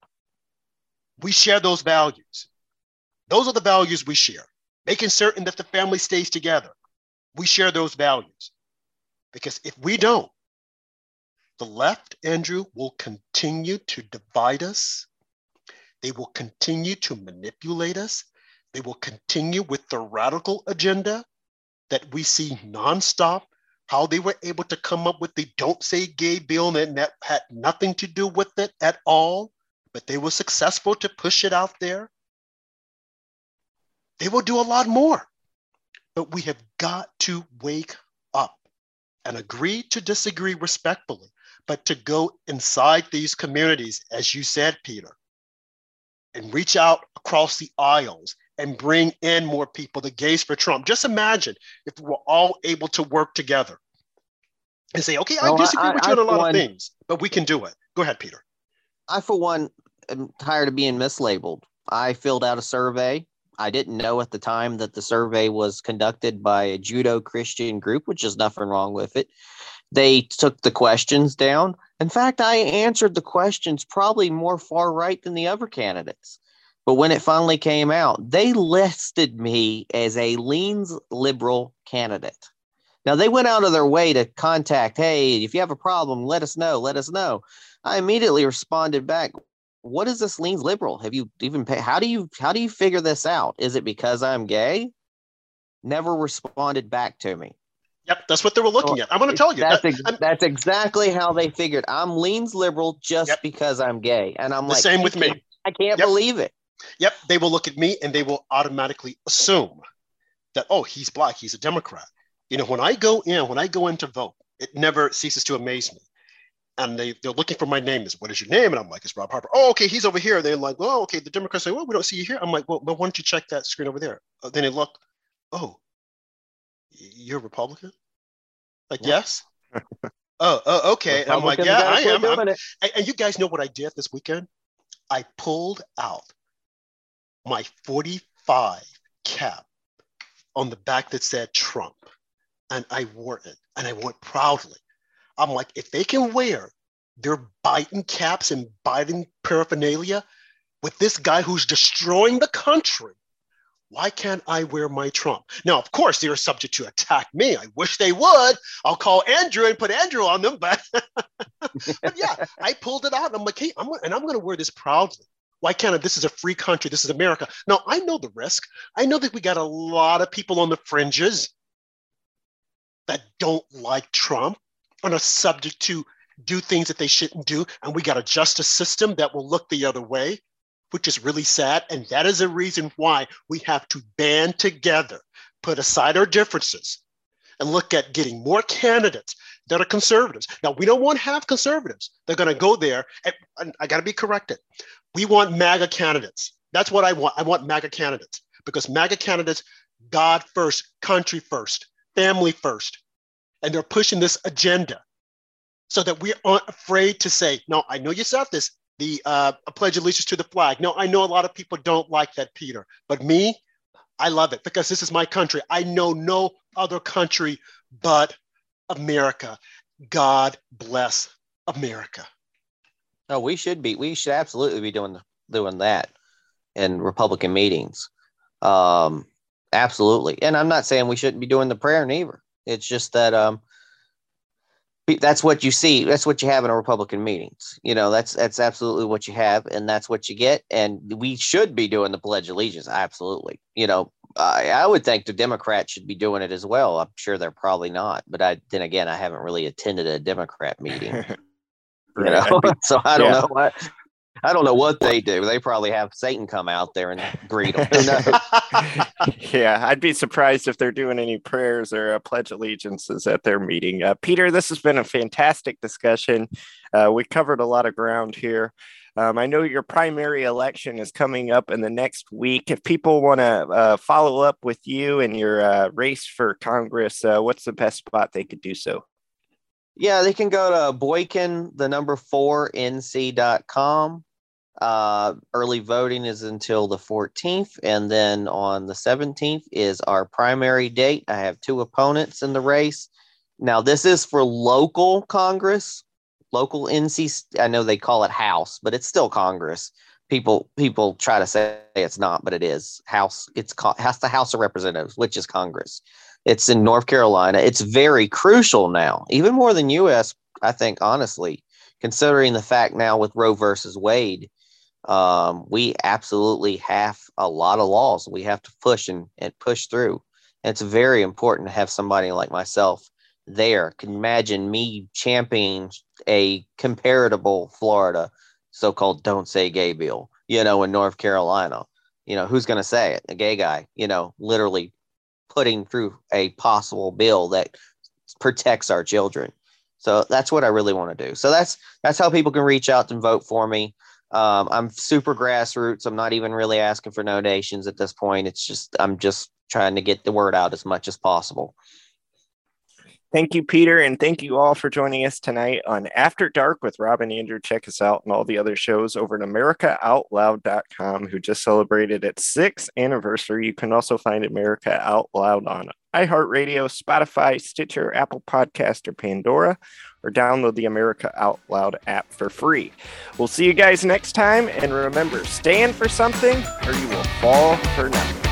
we share those values. Those are the values we share, making certain that the family stays together. We share those values. Because if we don't, the left, Andrew, will continue to divide us. They will continue to manipulate us. They will continue with the radical agenda that we see nonstop, how they were able to come up with the Don't Say Gay bill, and that had nothing to do with it at all, but they were successful to push it out there. They will do a lot more, but we have got to wake up and agree to disagree respectfully, but to go inside these communities, as you said, Peter, and reach out across the aisles and bring in more people, the Gays for Trump. Just imagine if we were all able to work together and say, okay, I disagree with you on a lot of things, but we can do it. Go ahead, Peter. I, for one, am tired of being mislabeled. I filled out a survey. I didn't know at the time that the survey was conducted by a Judeo-Christian group, which is nothing wrong with it. They took the questions down. In fact, I answered the questions probably more far right than the other candidates. But when it finally came out, they listed me as a leans liberal candidate. Now, they went out of their way to contact, hey, if you have a problem, let us know. Let us know. I immediately responded back, what is this leans liberal? Have you even how do you figure this out? Is it because I'm gay? Never responded back to me. Yep, that's what they were looking at. I'm going to tell you. That's exactly how they figured. I'm leans liberal just because I'm gay. And I'm the same with me. I can't believe it. Yep, they will look at me and they will automatically assume that, oh, he's Black, he's a Democrat. You know, when I go in to vote, it never ceases to amaze me. And they're looking for my name. What is your name? And I'm like, it's Rob Harper. Oh, okay, he's over here. They're like, oh, okay. The Democrats say, well, we don't see you here. I'm like, well, why don't you check that screen over there? Then they look, oh, you're a Republican? Like, yes. Oh, okay. And I'm like, yeah, I am. And you guys know what I did this weekend? I pulled out my 45 cap on the back that said Trump. And I wore it. And I wore it proudly. I'm like, if they can wear their Biden caps and Biden paraphernalia with this guy who's destroying the country, why can't I wear my Trump? Now, of course, they're subject to attack me. I wish they would. I'll call Andrew and put Andrew on them. But yeah, I pulled it out. And I'm like, hey, I'm going to wear this proudly. Why can't I? This is a free country. This is America. Now, I know the risk. I know that we got a lot of people on the fringes that don't like Trump and are subject to do things that they shouldn't do. And we got a justice system that will look the other way, which is really sad. And that is a reason why we have to band together, put aside our differences, and look at getting more candidates that are conservatives. Now, we don't want to have conservatives. They're going to go there. And I got to be corrected. We want MAGA candidates. That's what I want. I want MAGA candidates, because MAGA candidates, God first, country first, family first. And they're pushing this agenda so that we aren't afraid to say, no, I know you said this, the pledge allegiance to the flag. No, I know a lot of people don't like that, Peter, but me, I love it because this is my country. I know no other country but America. God bless America. No, we should absolutely be doing that in Republican meetings. Absolutely. And I'm not saying we shouldn't be doing the prayer neither. It's just that that's what you see. That's what you have in a Republican meetings. You know, that's absolutely what you have, and that's what you get. And we should be doing the Pledge of Allegiance. Absolutely. You know, I would think the Democrats should be doing it as well. I'm sure they're probably not, but then again, I haven't really attended a Democrat meeting. You know, so I don't know what. I don't know what they do. They probably have Satan come out there and greet them. Who knows? Yeah, I'd be surprised if they're doing any prayers or pledge allegiances at their meeting. Peter, this has been a fantastic discussion. We covered a lot of ground here. I know your primary election is coming up in the next week. If people want to follow up with you and your race for Congress, what's the best spot they could do so? Yeah, they can go to boykin4nc.com. Early voting is until the 14th, and then on the 17th is our primary date. I have 2 opponents in the race. Now, this is for local Congress, local NC. I know they call it House, but it's still Congress. People try to say it's not, but it is House. It's the House of Representatives, which is Congress. It's in North Carolina. It's very crucial now, even more than U.S., I think, honestly, considering the fact now with Roe versus Wade, we absolutely have a lot of laws we have to push and push through. And it's very important to have somebody like myself there. Can imagine me championing a comparable Florida so-called Don't Say Gay bill, in North Carolina. Who's going to say it? A gay guy, literally putting through a possible bill that protects our children. So that's what I really want to do. So that's how people can reach out and vote for me. I'm super grassroots. I'm not even really asking for donations at this point. I'm just trying to get the word out as much as possible. Thank you, Peter, and thank you all for joining us tonight on After Dark with Rob and Andrew. Check us out and all the other shows over at AmericaOutloud.com, who just celebrated its 6th anniversary. You can also find America Out Loud on iHeartRadio, Spotify, Stitcher, Apple Podcast, or Pandora, or download the America Out Loud app for free. We'll see you guys next time, and remember, stand for something or you will fall for nothing.